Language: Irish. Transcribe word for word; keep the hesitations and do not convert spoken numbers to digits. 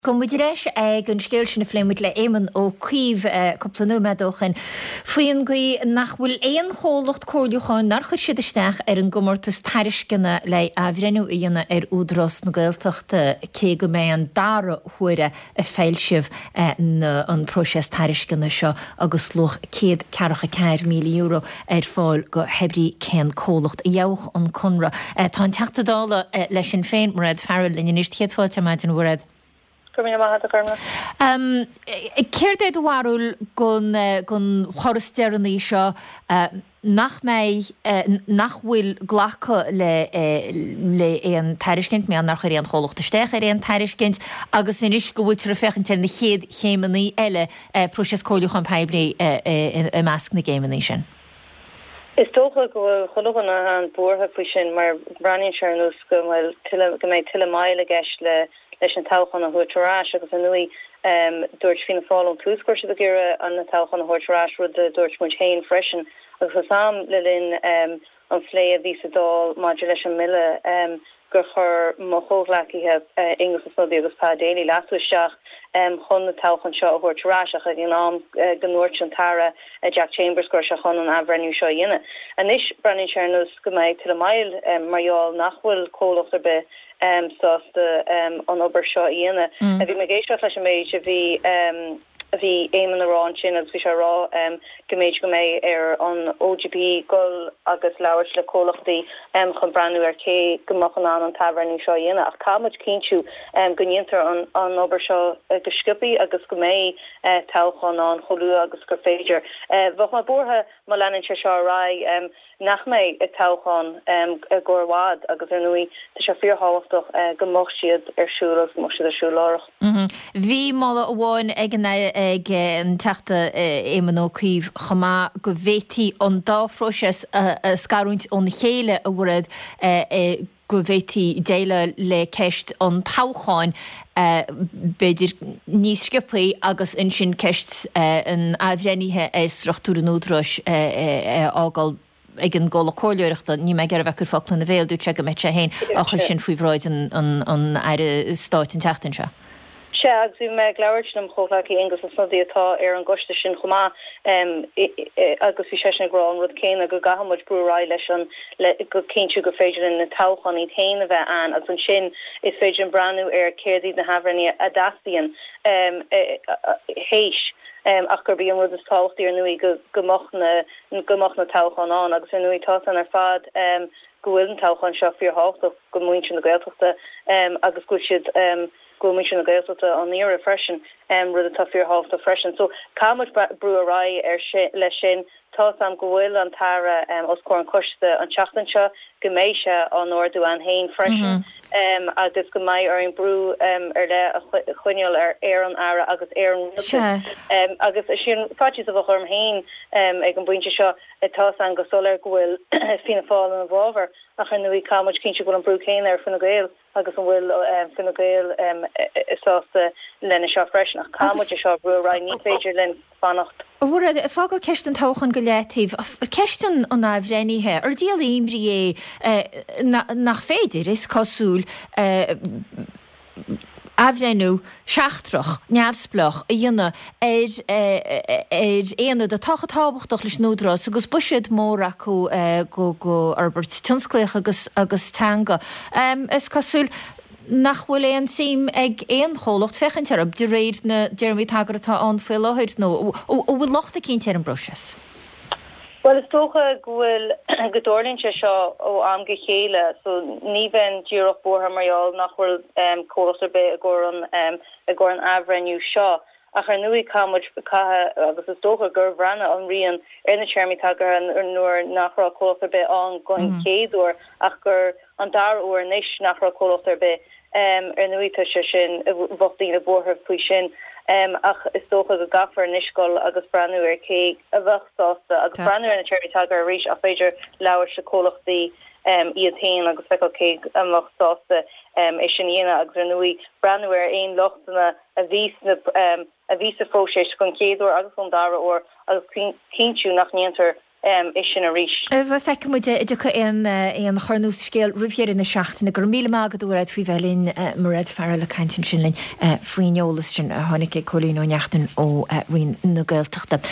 Kom moet reis ag an scéilsena fléimid le éman ó cuimh copplanú medóchan. Faoin gaí nachhfuil éon chólacht cóirliúcháin nach chuir siad isteach ar an gomórtas tairiscinna le a bhrenú íana ar údras na Gaeltachta cé go mé an dara thuaire a feilsibh an próses tairiscinna seo agus luch céad cearcha ceir míle euro ar fáil go hebrí cén cólacht a dheoch an conra. Tá an teachtadála leis sin féin mar raibh fearil in inis chéad fáilte maid an bhread. Um, Céir é do bharúil gon gon chorasteireanna seo nach mé nach bhfuil ghlacha le le éon tairiscint mé nach chuir an cholacht isteach ar éon tairiscint agus inis go bhfuil fechan te na chéad chéimení eile próses cóiliúchan peblií i measc na géimení sin. Is tócha go chologan an bórtha fao sin mar branin se nús go go méid tiile maile gceist le leis an táchan a thuirtarás agus an nui um, dúirt fin fáil an túscoirse a ggéire an na táchan a thuirtarás rud de dúirt muid hain freisin agus sam le linn um, an phlé a ví a dá maidir leis an mille um, gur chur mo chóhlaachíthe uh, English a snodí agus pá déala lasúisteach um, chun na táchan seo a thuirtarás a gin am uh, ganúirt an tara uh, Jack Chambers gur se chun an abhrenú seo dhéine. An is brenin searnús go méid til a mail um, marall nachhfuil cólacht ar be um so the um on ober shot iana have you made a flash image of the um the aim in the raw chin as we are raw um gemage go me er on O G P gol agus lawr le colach the um chun brand new arcade gomachan an tavern show iana ach ka much kinchu um gunter on on ober show geskippy agus go me uh talchon on cholu agus go fager uh vach ma borha malan cheshar rai um nach mé a táchan um, a gorwad agus ar nui te se fear hálachtach uh, go mocht siad ar siúlas mo siad ar siúlárach. Bhí mála bháin ag ag an teachta éman ó cuimh chamá go bhhétí an dáfróses a scarúint ón chéile a bhfuad go bhhétí déile le ceist an tácháin beidir níos scipaí agus in sin ceist an abhreníthe é strachtúr an údras ágáil ag an ggóla cóirleoireachta ní me gar bheicur fáil na bhéal dú te go mete héin a chu sin faoi bhráid an aire stáit an teachtain se. Se agus bhí me leabhairt am chomhlaí English an snodí atá ar an goiste sin chomá agus bhí sé sin grán rud céine go gahamid brúrá leis an go cinú go féidir in na táchan í taine bheith an as an sin is féidir an brandú ar céirdí na hafrenní a dasíon héis. Um, ach gur bí an rud is táchttaí ar nui go gomach na gomach na táchan an agus ar nui tá an ar fad um, go bhfuil an táchan seo fíor háach go muinte na Gaeltachta um, agus go siad um, go muinte na Gaeltachta an níor freisin um, rud atá fíor háach freisin. So cámuid brúará ar le sin tá am go bhfuil an tara um, os cór an coiste an teachtain seo go méid se an orú an hain freisin. Mm-hmm. Um, agus go mai ar an brú um, ar le a chuineal ar air an ara agus air an um, agus sin fatí a bh chum hain um, ag an buinte seo atá an go solir gohfuil fina fáil an bháver a chu nuí cáid cinse go an brú céin ar finna gail agus an bhfuil um, finna gail um, isásta lenne seo freisin ach cáid seo brúrá ní féidir len fannacht. Bhfuair fá go ceist an táchan go léitíh ceistan an ábhreníthe ar díal imrí é nach féidir is cosúil abhrenú seachtrach neamhsplach a dhéanana ar éana de tachatábachtach leis nódras agus buisiad mór acu go go Albert Tunscléach agus agus tanga. Is cosúil nach bhfuil éon sim ag éon cholacht fechan ar de réad na Jeremy Tagaratá an fuil láthir nó ó bhfuil lochta cinn ar an broses. Well is tócha gohfuil godorlinse seo ó am go chéile so ní bhein dúrach bortha marall nach bhfuil um, cólastar be a ggur an um, a ggur an abhrenú seo a chu nui cámuid cathe agus is tócha gur bhranna an rion ar na Jeremy Tagar an ar nuair nachrá cólastar be an goin céadúir ach gur an dar uair níos nachrá cólastar be um, ar nui tá se sin bhachtaí na bortha faoi sin. Um, ach is tócha go gafar niscoil agus breanú ar cé a bheitsásta agus breanú ar na Jeremy Tagar a rís a féidir leabhar se cólachtaí um, iad hain agus feicil cé amachsásta um, is sin dhéine agus ar nui breanú ar aon lochtainna a bhís um, a bhís a fóséis chun céadúir agus an dara ó agus cinú nach níontar um, is sin a ríis. Bheit feice mu idir an an chornú scéal rihhéir na seachtainna gur míle mágadúid fao bhelín mar réid fear le caiintin sinlinn faoineolalastin a tháinig cholín ó neachtain ó rion na Gaeltachta.